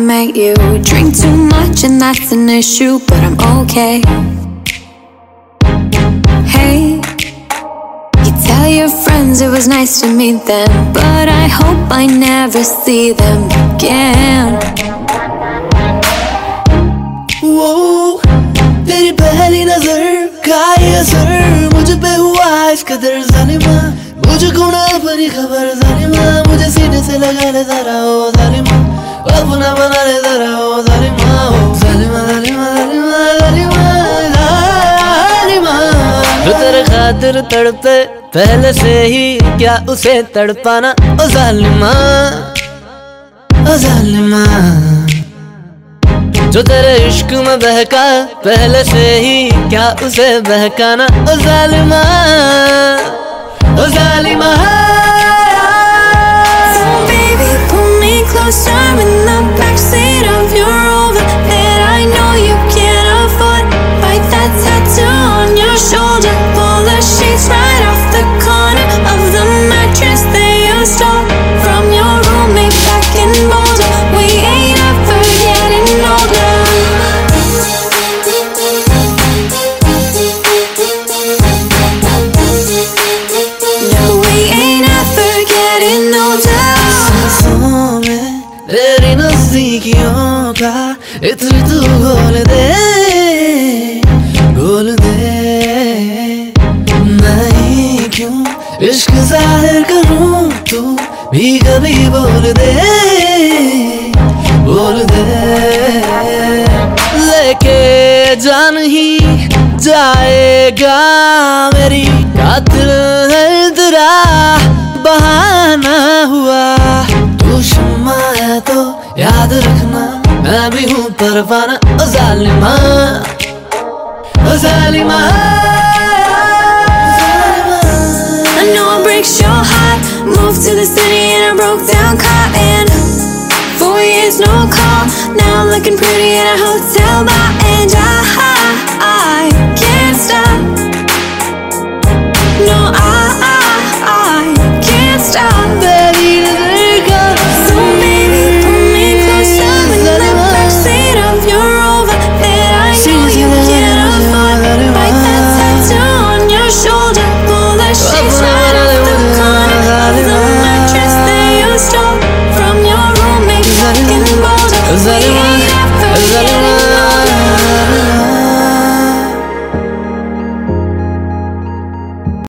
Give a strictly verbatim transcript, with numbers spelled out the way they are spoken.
met you. Drink too much and that's an issue, but I'm okay. Hey, you tell your friends it was nice to meet them, but I hope I never see them again. वो तेरी पहली नजर का ये असर मुझ पे हुआ इस कदर जालिमा, मुझको ना अपनी खबर जालिमा, मुझे सीने से लगा ले जरा ओ जालिमा, अपना बना ले जरा ओ जालिमा, ओ जालिमा जालिमा जालिमा जालिमा जालिमा। जो तेरे खातिर तड़पे पहले से ही क्या उसे तड़पाना ओ जालिमा ओ जालिमा। जो तेरे इश्क में बहका पहले से ही क्या उसे बहकाना ओ जालिमा ओ जालिमा। So baby, pull me closer in the backseat of your Rover that I know you can't afford. Bite that tattoo on your shoulder, pull the sheets right off the corner of the mattress that you stole from your roommate back in Boulder. We ain't ever getting older. No, we ain't ever getting older. सांसों में तेरी नजदीकियों का इत्र तू घोल दे घोल दे। मैं ही क्यों इश्क जाहिर करूं तू भी कभी बोल दे बोल दे। लेके जान ही जाएगा मेरी कातिल है तेरा बहाना हुआ। तू शम्मा है तो याद रखना मैं भी हूँ परवाना ओ जालिमा ओ जालिमा। I know it breaks your heart. Moved to the city in a broke down car, and four years no call. Now I'm looking pretty in a hotel bar, and I